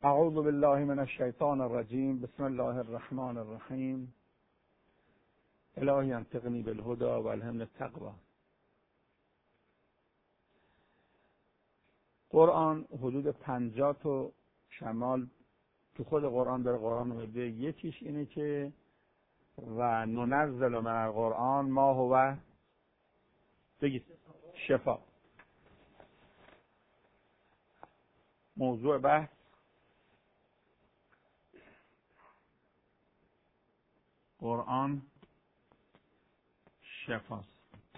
اعوذ بالله من الشیطان الرجیم. بسم الله الرحمن الرحیم. الهی انطقنی بالهدى و الهمنی التقوی. قرآن حدود 50 تا شمال تو خود قرآن داره. قرآن مده یکیش اینه که و ننزل من القرآن ما هو بگید شفا. موضوع بحث قرآن شفاست.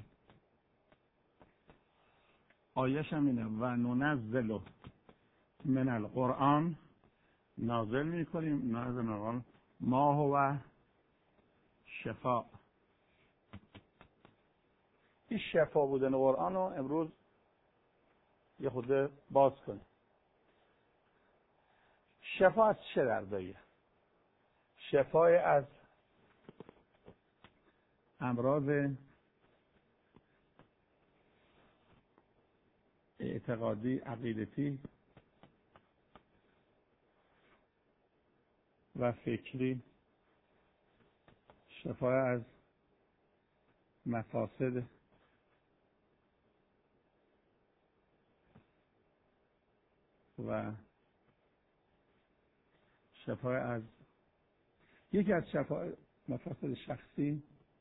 آیش هم اینه و ننزل من القرآن، نازل میکنیم نازل من القرآن ما هو شفا. این شفا بودن قرآن رو امروز یه خود باز کنیم. شفا از چه درداییه؟ شفای از امراض اعتقادی، عقیدتی و فکری، شفای از مفاسد و شفای از یکی از شفای مفاسد شخصی،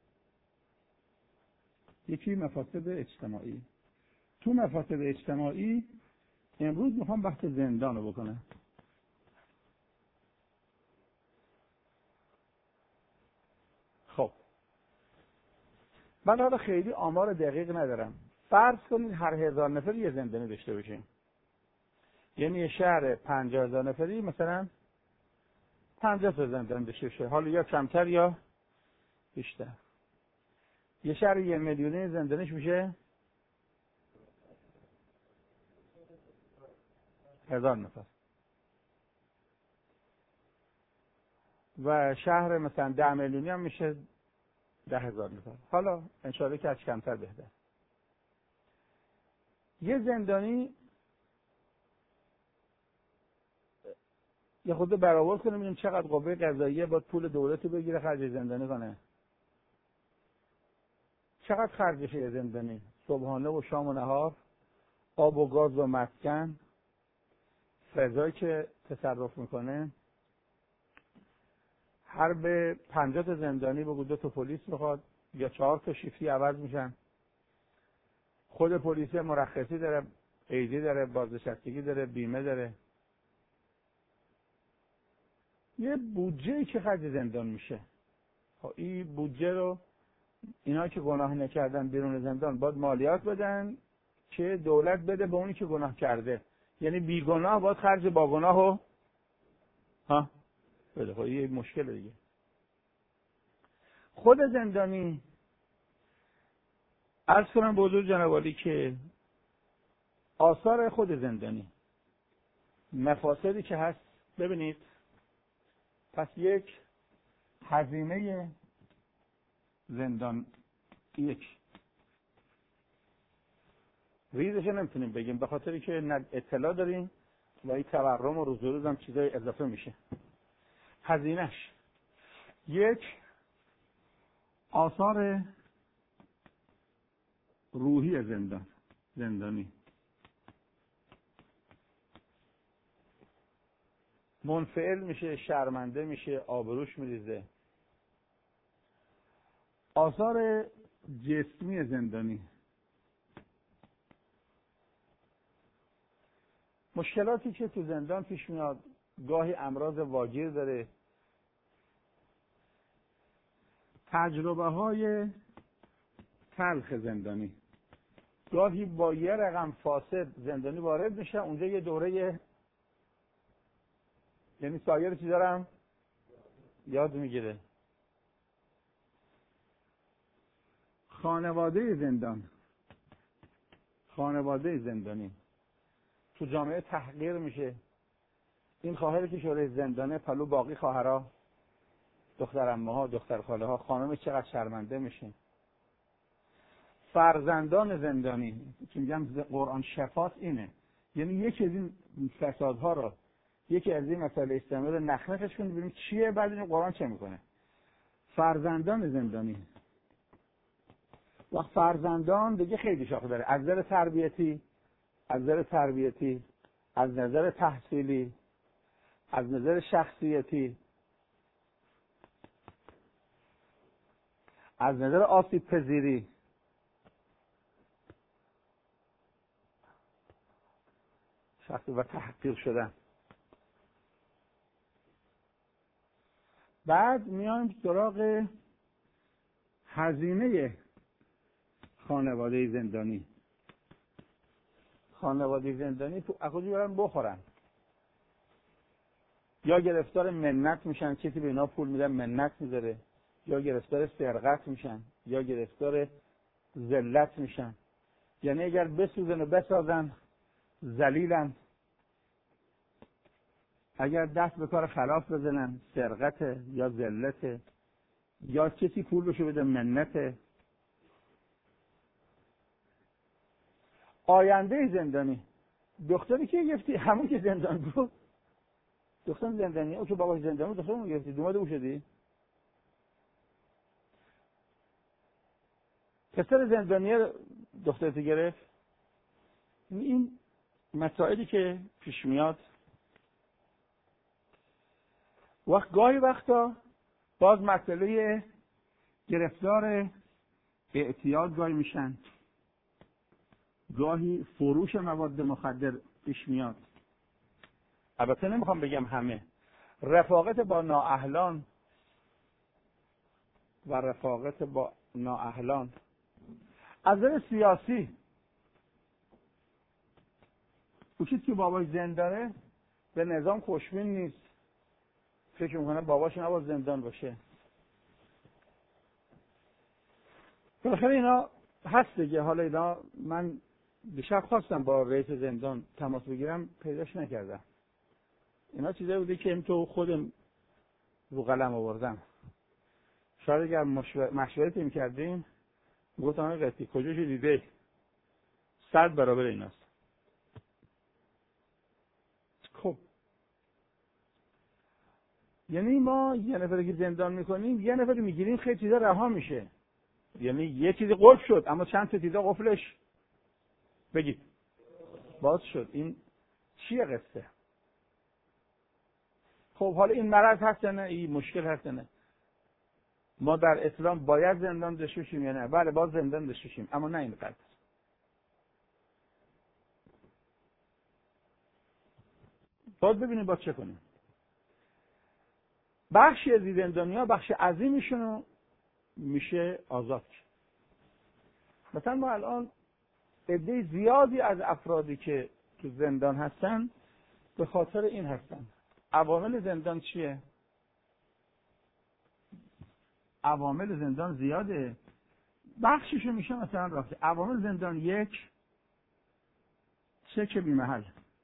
یکی مفاسد اجتماعی. تو مفاسد اجتماعی امروز میخوام بحث زندان رو بکنم. خب من حالا خیلی آمار دقیق ندارم. فرض کنید هر 1000 نفر یه زندانی داشته باشیم، یعنی یه شهر 50,000 نفری مثلا 50 تا زندان داشته باشه، حالا یا کمتر یا بیشتر. یه شهر 1 میلیونی زندانیش میشه 1000 نفر و شهر مثلا 10 میلیونی هم میشه 10,000 نفر. حالا انشاءالله که از کمتر بهتر. یه زندانی یه خود برآورد کنیم ببینیم چقدر قوه قضاییه باید پول دولت بگیره خرج زندانی کنه. چقدر خرجشه یه زندانی؟ صبحانه و شام و نهار، آب و گاز و مسکن، فضایی که تصرف میکنه. هر به 50 تا زندانی بگو 2 تا پلیس میخواد یا 4 تا شیفتی عوض میشن. خود پلیس مرخصی داره، قیدی داره، بازنشستگی داره، بیمه داره. یه بودجه که خرج زندان میشه. این بودجه رو اینا که گناه نکردن بیرون زندان باید مالیات بدن که دولت بده به اونی که گناه کرده. یعنی بیگناه باید خرج با گناهو بده. خب یه مشکل دیگه. خود زندانی عرض کنم به حضور جناب عالی که آثار خود زندانی، مفاسدی که هست ببینید. پس یک هزینه زندان، یک ریزش نمیتونیم بگیم به خاطری که نه اطلاع داریم و این تورم و روز به روز هم چیزای اضافه میشه. هزینهش یک، آثار روحی زندانی، منفعل میشه، شرمنده میشه، آبروش میریزه. آثار جسمی زندانی، مشکلاتی که تو زندان پیش میاد، گاهی امراض واگیر داره، تجربه های تلخ زندانی. گاهی با یه رقم فاسد زندانی وارد میشه، اونجا یه دوره یعنی سایر چی دارم یاد میگیره. خانواده زندانی تو جامعه تحقیر میشه. این خواهری که شوره زندانه پلو باقی خواهرها، دختر عمه‌ها، دختر خاله ها، خانم چقدر شرمنده میشه. فرزندان زندانی که میگم قرآن شفاست اینه. یعنی یکی از این فسادها رو یکی از این مسئله استعمال رو نخنخش کنید ببینیم چیه، بعد این قرآن چه میکنه. فرزندان زندانی. وقت فرزندان دیگه خیلی شاخه داره، از نظر تربیتی، از نظر تحصیلی، از نظر شخصیتی، از نظر آسیب پذیری، شخصی و تحقیر شدن. بعد میایم سراغ هزینه خانواده زندانی. خانواده زندانی تو اخوزی برن بخورن، یا گرفتار منت میشن، کسی به اینا پول میدن منت میذاره، یا گرفتار سرقت میشن، یا گرفتار ذلت میشن. یعنی اگر بسوزن و بسازن ذلیلن، اگر دست به کار خلاف بزنن سرقت یا ذلت، یا کسی پول بشه بده منت. آینده زندانی. دختری که گفتی همون که زندان بود، دختر زندانی او که باباش زندان بود، دخترمون گفتی دوماده او شدی. پسر زندانی دخترت گرفت. این مسائلی که پیش میاد. گاهی وقتا باز مسئله گرفتار اعتیاد گاهی میشن، گاهی فروش مواد مخدر پیش میاد. البته نمیخوام بگم همه. رفاقت با نااهلان از نظر سیاسی، اون که باباش زندانه به نظام خوشبین نیست، فکر میکنه باباش نباید زندان باشه. بالاخره اینا هست دیگه. حالا اینا من دیشب خواستم با رئیس زندان تماس بگیرم، پیداش نکردم. اینا چیزایی بوده که تو خودم رو قلم آوردم. شاید اگر مشورتی میکردیم گفتم آقای قطی کجاش دیده 100 برابر ایناست. خب یعنی ما یه نفر که زندان میکنیم، یه نفر میگیریم، خیلی چیزا رها میشه. یعنی یه چیزی قفل شد اما چند تا چیزا قفلش بگید باز شد. این چیه قصه؟ خب حالا این مرض هست نه، این مشکل هست نه. ما در اسلام باید زندان داشته باشیم یا نه؟ بله باید زندان داشته باشیم، اما نه اینقدر. باید ببینیم باید چه کنیم. بخشی از زندانی‌ها بخش عظیمشون میشه آزاد کرد. مثلا ما الان عده زیادی از افرادی که تو زندان هستن به خاطر این هستن. عوامل زندان چیه؟ عوامل زندان زیاده. بخشیشو میشه مثلا رفته. عوامل زندان: 1 چک بی‌محل،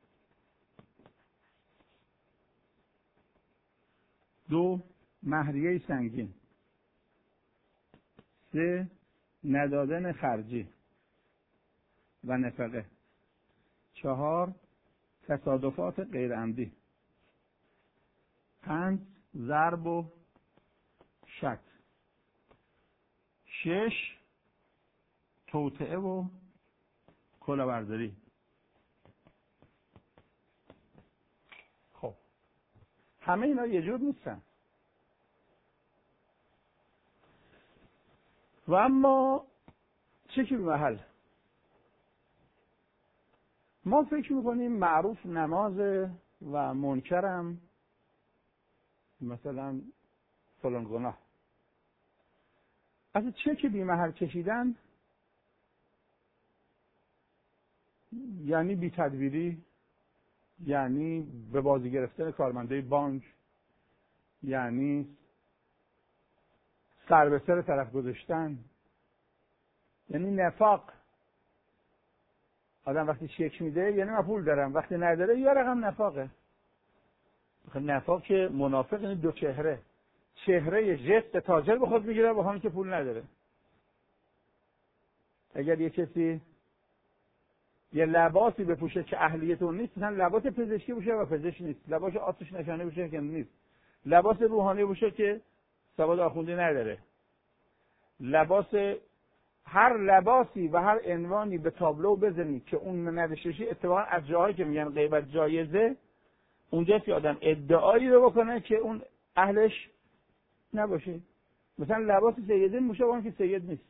2 مهریه سنگین، 3 ندادن خرجی و نفقه، 4 تصادفات غیر عمدی، 5 ضرب و شتم، 6 توطئه و کلاهبرداری. خب همه اینا یه جور نیستن. و اما چکی به محل ما فکر میکنیم معروف نماز و منکرم مثلا فلان گناه. از چک بی محل کشیدن یعنی بی تدبیری، یعنی به بازی گرفتن کارمنده بانک، یعنی سر به سر طرف گذاشتن، یعنی نفاق. آدم وقتی چک میده یعنی من پول دارم، وقتی نداره یا رقم نفاقه. نفاق که منافق یعنی دو چهره. چهره جست تاجر به خود میگیره با همین که پول نداره. اگر یه کسی یه لباسی بپوشه که اهلیت اون نیست، مثلا لباس پزشکی بوشه و پزشک نیست، لباس آتش نشانی بوشه که نیست، لباس روحانی بوشه که سواد آخوندی نداره، لباس هر لباسی و هر عنوانی به تابلو بزنی که اون نداشته، اتفاقا از جاهایی که میگن غیبت جایزه اونجاست که آدم ادعایی رو بکنه که اون اهلش نباشه. مثلا لباس سیده موشه با اون که سید نیست.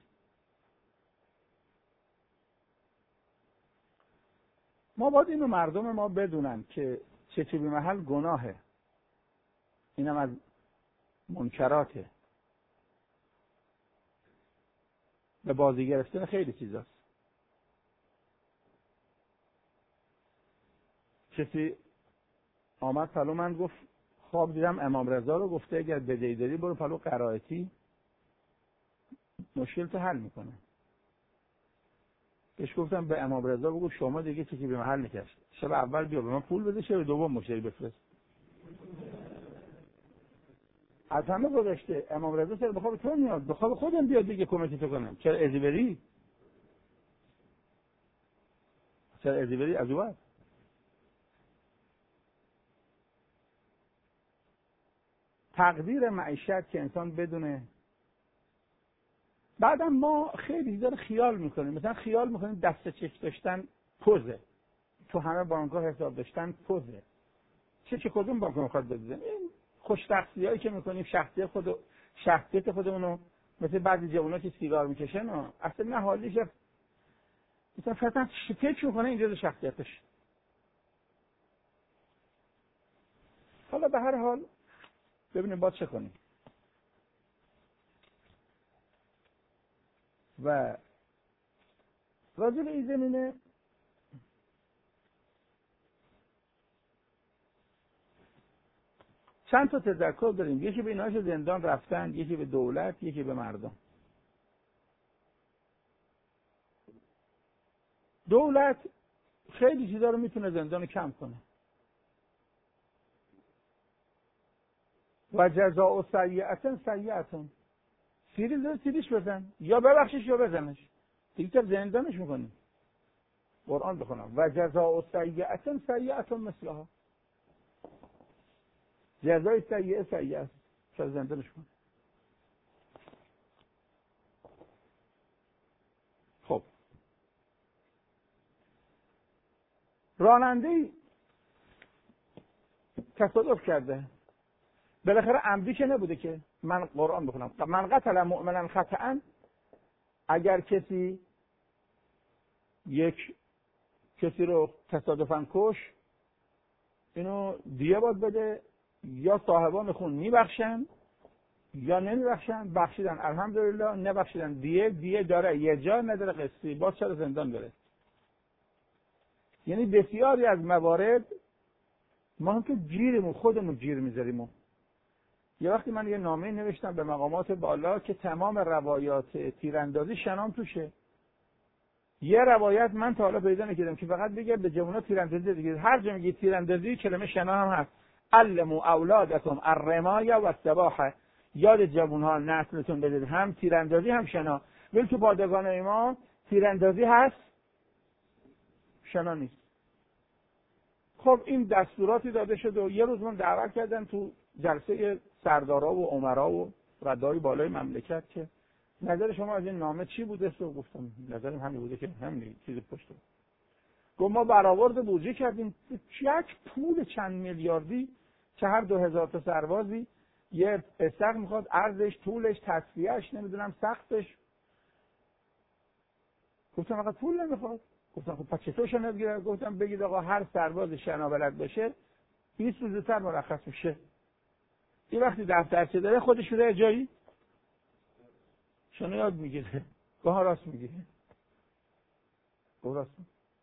ما باید اینو مردم ما بدونن که چه بی محل گناهه، اینم از منکراته، به بازی گرفتن خیلی چیزاست. کسی آمد پلو من گفت خواب دیدم امام رضا رو، گفته اگر بدهی داری برو پلو قرائتی مشکل تو حل میکنه. بهش گفتم به امام رضا بگو شما دیگه چیزی به محل نکش، شب اول بیا به من پول بده، شب دوم مشتری بفرست. از همه گذشته امام رضا سر بخواب تو میاد، بخواب خودم بیاد دیگه کمکی تو کنم. چرا ازی بری؟ چرا ازی بری؟ از اون تقدیر معیشت که انسان بدونه. بعدم ما خیلی داره خیال میکنیم، مثلا خیال میکنیم دست چک داشتن پوزه، تو همه بانک‌ها حساب داشتن پوزه. چه کدوم بانک میخواد بده؟ این خوش‌بختیایی هایی که میکنیم شخصیت خودمونو، مثل بعضی جوونا که سیگار میکشن و اصلا نه حالیش، مثلا فقط فکر میکنه اینجا شخصیتش. حالا به هر حال ببینیم باید چه کنیم. و راجع به این زمینه چند تا تذکر داریم. یکی به اینها که زندان رفتن، یکی به دولت، یکی به مردم. دولت خیلی چیزا رو میتونه زندان کم کنه. و جزاء سیئة سیئة، سیریش بزن، یا ببخشش یا بزنش، دیگه تا زندانش میکنی. قرآن بخونم و جزاء سیئة سیئة مثلها، جزای سیئه سیئه است، تا زندانش کن. خب راننده‌ای تصادف کرده، بالاخره عمدی که نبوده که. من قرآن بخونم من قتل مؤمنا خطأ، اگر کسی یک کسی رو تصادفاً کش، اینو دیه باید بده، یا صاحبان خون میبخشن یا نمیبخشن. بخشیدن الحمدلله، نبخشیدن دیه داره، یه جا نداره قسطی، باز چرا زندان بره. یعنی بسیاری از موارد ما هم که گیرمون خودمون گیر میذاریم. یه وقتی من یه نامه نوشتم به مقامات بالا که تمام روایات تیراندازی شنام توشه. یه روایت من تا حالا پیدا نکردم که فقط بگه به جوونا تیراندازی دیگه. هر جا میگه تیراندازی کلمه شنا هم هست. علموا اولادکم الرمايه والسباحه، یاد جوانها نسلتون بدید هم تیراندازی هم شنا. ولی تو پادگان ما تیراندازی هست، شنا نیست. خب این دستوراتی داده شد و یه روز من دعوت کردن تو جلسه سردارا و عمرا و ردای بالای مملکت که نظر شما از این نامه چی بوده؟ و گفتم نظرم همین بوده که همین چیز پشت بود. گفت ما برآورد بودجه کردیم، یک پول چند میلیاردی که هر 2000 تا سربازی یه استق میخواد، ارزش، طولش، تصفیهش، نمیدونم سختش. گفتم آقا پول نمیخواد. گفتم خب پس چطور شنا بگیره؟ گفتم بگید آقا هر سرباز شنا بلد باشه 20 روز زودتر مرخص میشه. این وقتی دفترچه داره خودش میره جایی شنا یاد میگیره. گاه راست میگیره. راست.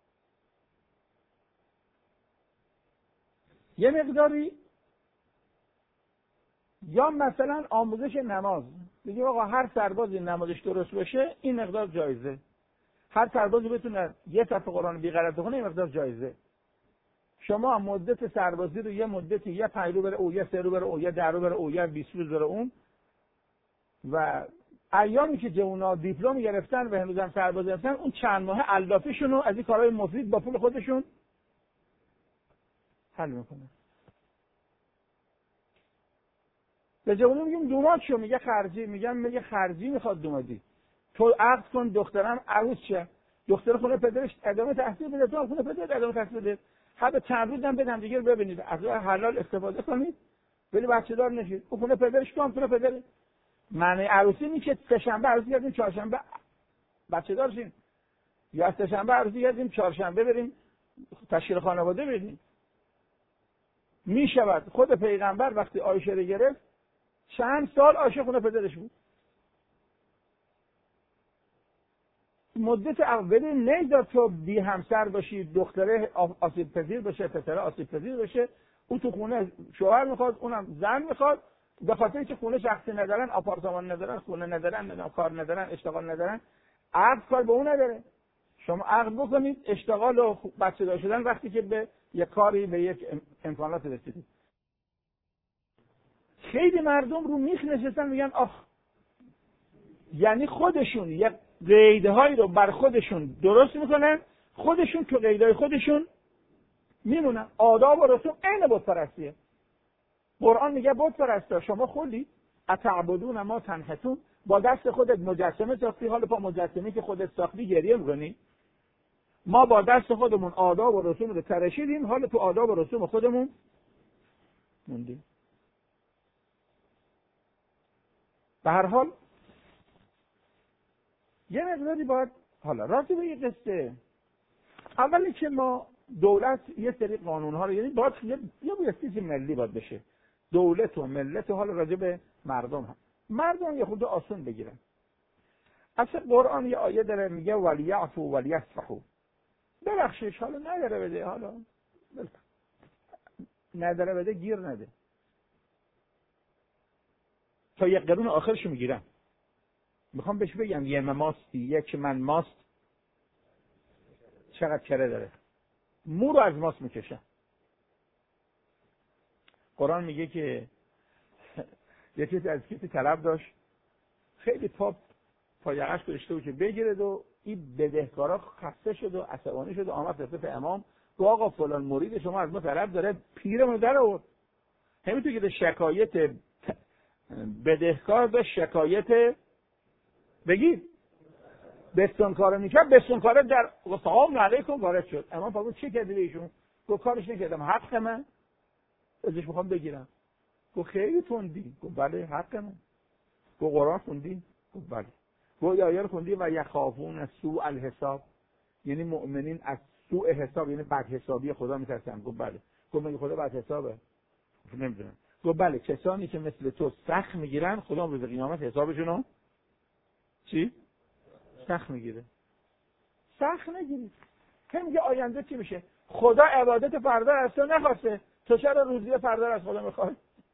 یه مقداری یا مثلا آموزش نماز، میگه آقا هر سربازی نمازش درست باشه این مقدار جایزه. هر سربازی بتونه یه صفحه قرآن بی غلط بخونه این مقدار جایزه. شما مدت سربازی رو یه مدتی، یه 5 رو بره او، یه 3 رو بره او، یه 10 رو بره او، یه 20 روز بره اون، و ایامی که جوونا دیپلم گرفتن و هنوزم سرباز هستن، اون چند ماه علافیشون رو از این کارهای مفید با پول خودشون حل میکنن. به جوونا میگیم دوماد شو، میگه خرجی، میگه خرجی میخواد دومادی. تو عقد کن دخترم عروس شه، دختر خونه پدرش ادامه تحصیل بده، تو خونه پدرت ادامه تحصیل بده، حتی چند روز هم بدم دیگه ببینید از حلال استفاده کنید ولی بچه دار نشید. اون خونه پدرش تو هم خونه پدر. معنی عروسی میشه سه‌شنبه عروسی کردیم چهارشنبه بچه دار شیم، یا سه‌شنبه عروسی کردیم چهارشنبه بریم تشکیل خانواده بدیم. میشود خود پیغمبر وقتی عایشه رو گرفت چند سال عایشه خونه پدرش بود. مدت اولی نمیذار تو بی همسر باشی، دختره آسیب پذیر بشه، پسره آسیب پذیر بشه. او تو خونه شوهر میخواد، اونم زن میخواد، به خاطر اینکه خونه شخصی ندارن، آپارتمان ندارن، خونه ندارن، کار ندارن، اشتغال ندارن، عقد کار به اون نداره. شما عقد بکنید اشتغال و بچه دار شدن وقتی که به یک کاری، به یک امکانات رسیدید. خیلی مردم رو میخ نشستن میگن آخ، یعنی خودشون یک قیدهایی رو بر خودشون درست میکنن، خودشون تو قیدهای خودشون میمونن. آداب و رسوم عین بت پرستیه. قرآن میگه بت پرستا شما خودی اتعبدون ما تنحتون، با دست خودت مجسمه ساختی، حال پا مجسمه که خودت ساختی گریه میکنی. ما با دست خودمون آداب و رسوم رو تراشیدیم، حال تو آداب و رسوم خودمون موندیم. به هر حال یه مقداری باید حالا راضی به یه قصه. اولی که ما دولت یه سری قانون‌ها رو، یعنی باید یه چیزی ملی باید بشه. دولت و ملت و حالا راجع به مردم هم. مردم یه خود آسون بگیرن. اصلا قرآن یه آیه داره میگه ولیعفو ولیصفحوا. ببخشش، حالا نداره بده، حالا نداره بده گیر نده. تا یک قرون آخرشو میگیرن. میخوام بهش بگم یه ماستی، یک من ماست چقدر کره داره. مو رو از ماست میکشن. قرآن میگه که یکی از کسی طلب داشت، خیلی پا یقش گذاشته بود که بگیرد و این بدهکارا خسته شد و عصبانی شد و آمد رفت به امام گفت آقا فلان مرید شما از ما طلب داره، پیرمون در آورد. همینطور که شکایت بدهکار داشت، شکایت بگید بستانکار میکرد، بستانکار در سلام علیکم وارد شد. امام فرمود چه کردی به ایشون؟ گفت کارش نکردم، حق من ازش میخوام بگیرم. گفت خیلی تندی. گفت بله حق من. گفت قرآن خوندی؟ گفت بله. گفت آیه رو خوندی و یخافون سوء الحساب، یعنی مؤمنین از سوء حساب یعنی بد حسابی خدا میترسن. گفت بله. گفت مگه خدا بد حسابه؟ نمیدونم. گفت بله، کسانی که مثل تو سخت میگیرن خدا روز قیامت حسابشونو چی؟ سخت میگیره. سخت نگیرید. هم میگه آینده چی میشه؟ خدا عبادت فردا از تو نخواسته، تو چرا روزی فردا از خدا میخوای؟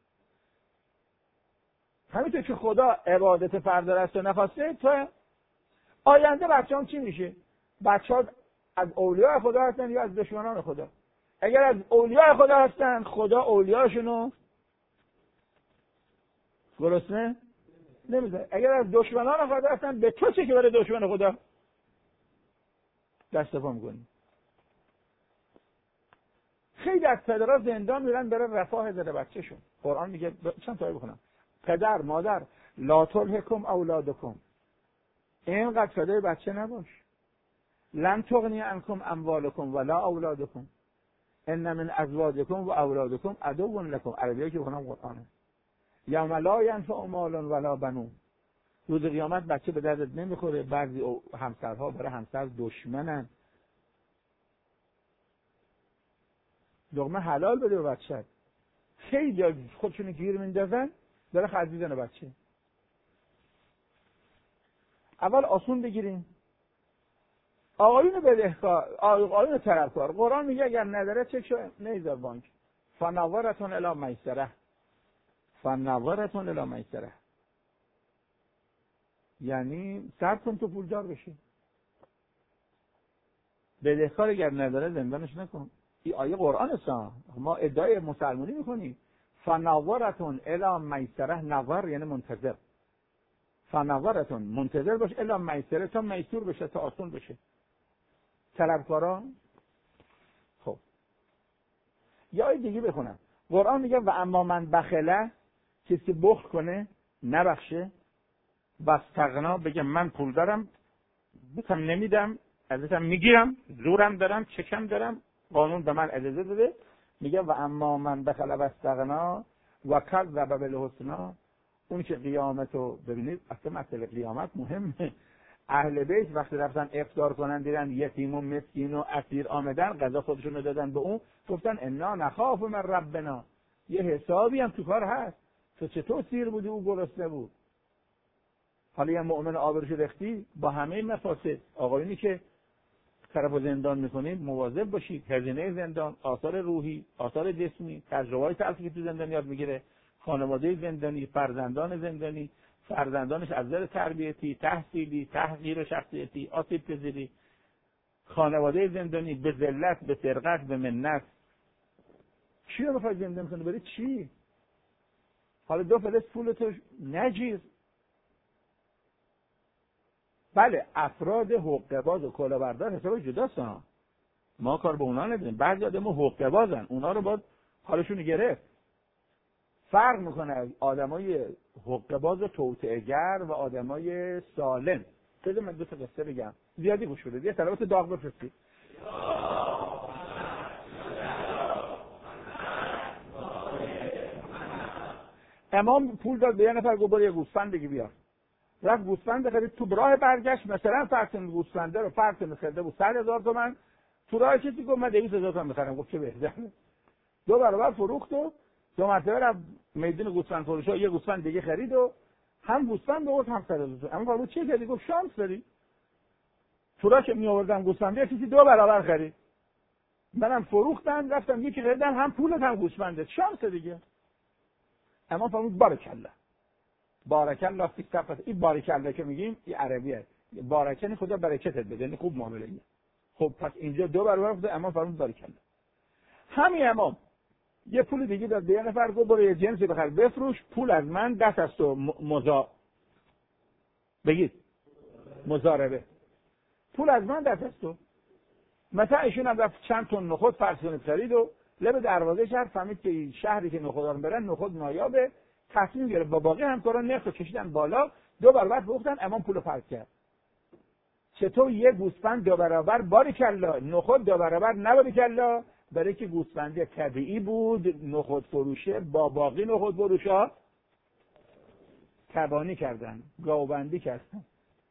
همینطور که خدا عبادت فردا از تو نخواسته، تو آینده بچه‌ها چی میشه؟ بچه‌ها از اولیاء خدا هستن یا از دشمنان خدا؟ اگر از اولیاء خدا هستن، خدا اولیاءشونو گرسنه نمیذاره. اگر از دشمنان خدا هستن، به تو چه که برای دشمن خدا دست پا میکنی؟ خیلی از پدرها زندان میرن برای رفاه زده بچه‌شون. قرآن میگه چند تا آیه بخونم. پدر مادر لا تلهکم اولادکم، اینقدر فدای بچه نباش. لن تغنی عنکم اموالکم ولا اولادکم ان من ازواجکم و اولادکم عدو لکم. عربیه که بخونم قرآنه. یوم لا ینفع مال ولا بنون، روز قیامت بچه به دردت نمیخوره. بعضی همسرها برای همسر دشمنن. لقمه حلال بده به بچه. خیلی خودشونو گیر میندازن داره خرج میزنه بچه. اول آسون بگیریم. آقایون بدهکار، آقایون طلبکار، قرآن میگه اگر نداره چکشو نمیذار بانک. فنظرة الی میسره، فنظرة الی میسره، یعنی صبر کن تو پولدار بشی. بدهکار اگر نداره زندانش نکن. این آیه قرآن است. ما ادعای مسلمانی میکنیم. فنظرة الی میسره، نظر یعنی منتظر. فنظرتون منتظر باش الا میسره تا میسور بشه، تا آسون بشه. طلبکاران. خب یا دیگه بخونم. قرآن میگه و اما من بخله، کسی که بخل کنه نبخشه، و استغنا بگه من پول دارم بسم نمیدم، ازتم میگیرم، زورم دارم، چکم دارم، قانون به من اجازه داده. میگه و اما من بخله و استغنا و کذب بالحسنی، اون که قیامتو ببینید. اصلا مسئله قیامت مهمه. اهل بیت وقتی رفتن افطار کنن دیدن یتیم و مسکین و اسیر آمدن، غذا خودشونو دادن به اون، گفتن انا نخاف من ربنا. یه حسابی هم تو کار هست. تو چطور سیر بودی او گرسنه بود؟ حالا یه مؤمن آبروش ریختی با همه مفاسد. آقایونی که طرف زندان میکنید مواظب باشید. هزینه زندان، آثار روحی، آثار جسمی، تجربه‌های تلخی که تو زندان یاد میگیره. خانواده زندانی، فرزندان زندانی، فرزندانش از نظر تربیتی، تحصیلی، تحقیر شخصیتی، آسیب پذیری. خانواده زندانی به ذلت، به سرقت، به منت. چی رو بخوای زندان کنی؟ برای چی؟ حالا دو فلس پولتو نجیر. بله افراد حقه باز و کلاهبردار حساب جداست ها. ما کار به اونا نداریم. بعضی آدم‌ها حقه بازن، اونا رو باید حالشون گرفت. فرق میکنه آدمای حقه باز و توطئه‌گر و آدمای سالم. بذار من دو تا قصه بگم. زیادی گوش بدید. یه صلوات داغ بفرستید. امام پول داد به یه نفر، گفت برو یه گوسفند بگی بیار. رفت گوسفند خرید. تو راه برگشت مثلا فرض گوسفنده رو فرض خریده بود 100,000 تومان. تو راه کسی گفت من 200,000 تومان می‌خرم. گفت چه بهتره. دو برابر فروخت و دو مرتبه رفت میدون گوسفند فروشا یه گوسفند دیگه خرید و هم گوسفند آورد هم 100,000 تومان. اما گفت چه کردی؟ گفت شانس داری. تو راه که می آوردم گوسفند کسی دو برابر خرید. منم فروختم رفتم یکی خریدم، هم پولت هم گوسفندت. شانس دیگه. اما فرمود بارکالله. بارکالله فی صفت. این بارکالله که میگیم این عربیه. بارکن خدا برکتت بده، یعنی خوب معامله کنه. خب پس اینجا دو برابر بوده. اما فرمود بارکالله. همین امام یه پول دیگه داد به یه نفر، گفت برو یه جنسی بخر بفروش، پول از من دست از تو. بگید مضاربه. پول از من دست از تو. مثلا ایشون هم رفت چند تن نخود فرسون خرید و لب دروازه شهر فهمید که شهری که نخودان برن نخود نایابه. تصمیم گرفت با باقی همکاران نرخ کشیدن بالا، دو برابر فروختن. امام پولو پرت کرد. چطور یه گوسفند دو برابر؟ باریکالله. نخود دو برابر نباریکالله. برای که گوسفندی طبیعی بود، نخود فروشه با باقی نخود فروشا تبانی کردن، گاوبندی کردن.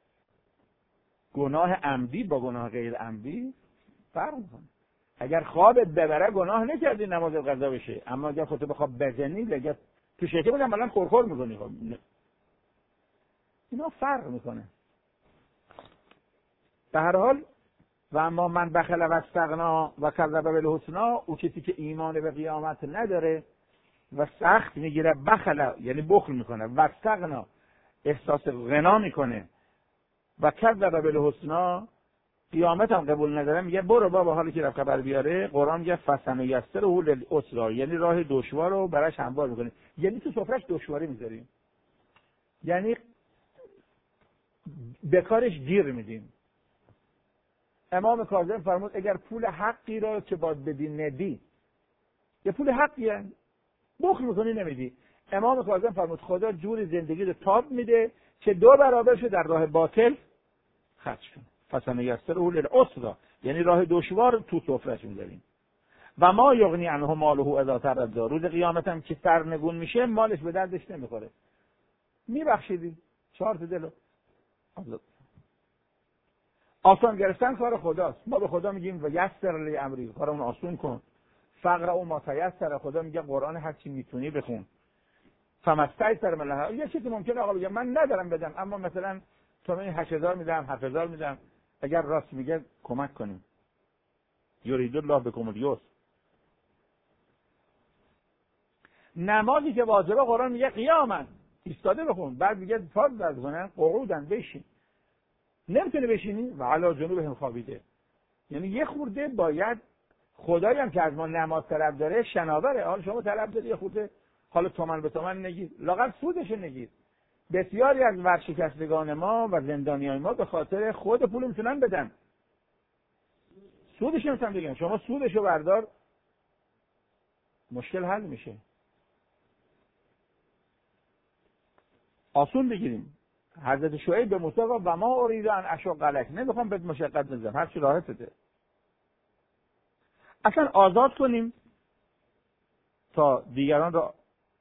گناه عمدی با گناه غیر عمدی فرق میکنه. اگر خوابت ببره گناه نکردی نماز قضا بشه، اما اگر خودت بخواب بزنی لگت تو شکم بودم الان خورخور میکنی. خب اینا فرق میکنه. به هر حال و اما من بخل و استغنا و کذب بالحسنی، او کسی که ایمان به قیامت نداره و سخت میگیره، بخل یعنی بخل میکنه، و استغنا احساس غنا میکنه، و کذب بالحسنی قیامت هم قبول نداره، میگه برو بابا حالی که رفت خبر بیاره. قرآن میگه فسنیسره للعسری، یعنی راه دشوار رو براش هموار میکنه. یعنی تو سفرش دشواری میذاریم، یعنی به کارش گیر میدیم. امام کاظم فرمود اگر پول حقی را که باید بدی ندی، یه پول حقیه بخل میکنی نمیدی. امام کاظم فرمود خدا جوری زندگی رو تاب میده که دو برابرش در راه باطل خرج کنه. فسنیسره للعسری، یعنی راه دشوار تو سفرش میذاریم. و ما یغنی عنه ماله اذا تردی، روز قیامت هم که سرنگون میشه مالش به دردش نمیخوره. میبخشیدی 4 تا دلو. آسان گرفتن کار خداست. ما به خدا میگیم و یسر لی امری، کارمون آسون کن. فقر او ما تیسر، خدا میگه قرآن هر چی میتونی بخون. فمستیسر منه. یه چیزی ممکنه آقا بگه من ندارم بدم، اما مثلا تو من 8000 میدم 7000 میدم، اگر راست میگه کمک کنیم. یرید الله بکم الیسر. نمازی که واجبه قرآن میگه قیامن ایستاده بخون، بعد میگه فرض از کنه قعودن بشین. نمیتونی بشینی و علی جنوبهم خوابیده. یعنی یه خورده باید خدایی هم که از ما نماز طلب داره شناوره. حالا شما طلب داری یه خورده، حالا تومن به تومن نگیر، لااقل سودش نگیر. بسیاری از ورشکستگان ما و زندانیان ما به خاطر خود پول میتونن بدن، سودش نمیتونن بگن شما سودشو بردار، مشکل حل میشه. آسون بگیریم. حضرت شعیب به موسی گفت و ما ارید ان اشق علیک، نمیخوام بهت مشقت بزنم، هر چی راحتته. اصلا آزاد کنیم تا دیگران را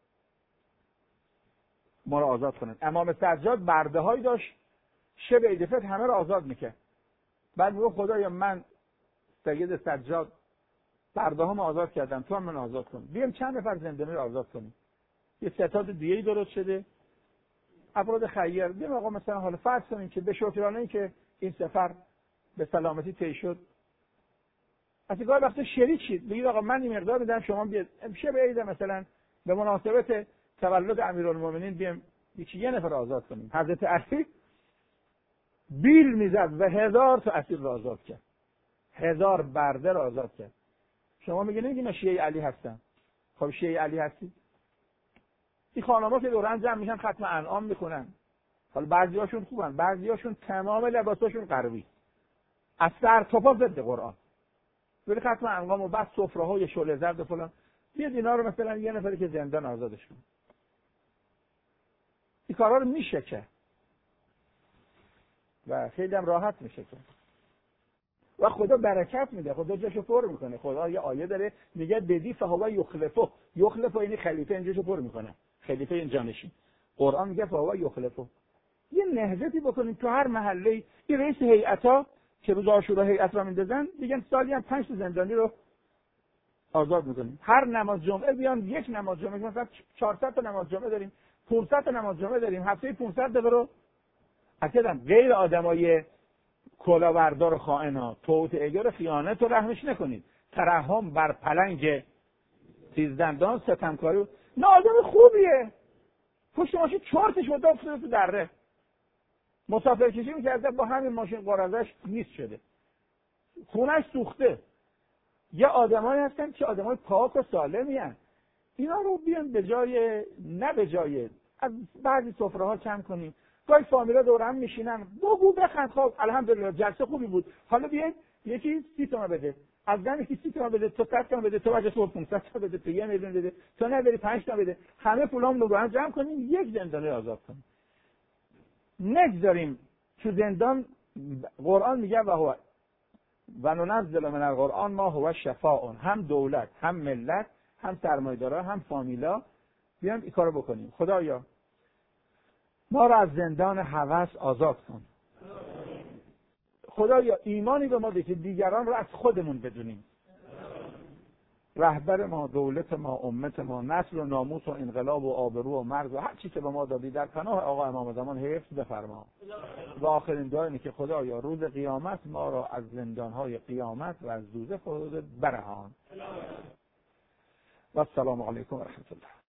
ما را آزاد کنن. امام سجاد برده هایی داشت شب عید فطر همه را آزاد میکرد. بعد میگه خدایا من سید سجاد برده ها آزاد کردم، تو هم من آزاد کن. بیام چند نفر زندانی رو آزاد کنیم. یه ستاد دیگه‌ای درست شده، افراد خیر. بیام آقا مثلا حالا فرض کنیم که به شکرانه این که این سفر به سلامتی طی شد، اصلا گاهی وقتا شریک شید، بگید آقا من این مقدار میدم شما بیاد شب عید مثلا به مناسبت تولد امیرالمومنین بیام یه نفر آزاد کنیم. حضرت علی بیل میزد و 1000 تا اسیر را آزاد کرد، 1000 برده را آزاد کرد. شما میگید نمیگید من شیعه علی هستم. خب شیعه علی هستی؟ این خانم‌ها که دور هم جمع میشن ختم انعام میخونن. حالا بعضیاشون خوبن، بعضیاشون تمام لباساشون غربی، از سر تا پا ضد قرآن، ولی ختم انعام و بعد سفره‌های شعله زرد و فلان. بیاد اینا رو مثلا یه نفری که زندان آزادش کنه. این کارا رو میشه که و خیلی هم راحت میشه که و خدا برکت میده، خدا جاشو پر میکنه. خدا یه آیه داره میگه بدی فهو یخلفه، یخلفه یعنی خلیفه اینجاشو پر میکنه، خلیفه این جانشین. قرآن میگه فهو یخلفه. یه نهضتی بکنیم تو هر محله. این رئیس هیئتا که روز عاشورا هیئت را میندازن میگن سالی هم 5 تا زندانی رو آزاد میکنیم. هر نماز جمعه بیان یک نماز جمعه، مثلا 400 تا نماز جمعه داریم، 500 تا نماز جمعه داریم، هفته 500 دقیقه رو اکدم غیر آدمای کلاهبردار و خائنا، توطئه‌گر خیانت و رحمش نکنید. ترحم بر پلنگ تیزدندان ستمکاری. نه آدم خوبیه، پشت ماشین چرتش بود افتاده تو دره، مسافر کشی میکرده با همین ماشین قرازش نیست شده، خونش سوخته. یه آدمایی هستن که آدمای پاک و سالمی هستن. اینا رو بیان به جای نه به جای از بعضی سفره ها کم کنیم. گاهی فامیلا دور هم میشینن بگو بخند، خب الحمدلله جلسه خوبی بود، حالا بیاید یکی 30 تومن بده، از من یکی 30 تومن بده، تو 100 تومن بده، تو وجه تو 500 تومن بده، تو 1 میلیون بده، تو نداری 5 تومن بده، همه پولام رو هم جمع کنیم یک زندانی آزاد کنیم. نگذاریم تو زندان. قرآن میگه و ننزل من القرآن ما هو شفاء، هم دولت هم ملت هم سرمایه‌دارا هم فامیلا بیان این کارو بکنیم. خدایا ما را از زندان هوس آزاد کن. خدایا ایمانی به ما ده که دیگران را از خودمون بدونیم. رهبر ما، دولت ما، امت ما، نسل و ناموس و انقلاب و آبرو و مرز و هر چی که به ما دادی در پناه آقا امام زمان حفظ بفرما. و آخرین دعا اینه که خدایا روز قیامت ما را از زندانهای قیامت و از دوزخ برهان. و السلام علیکم و رحمت الله.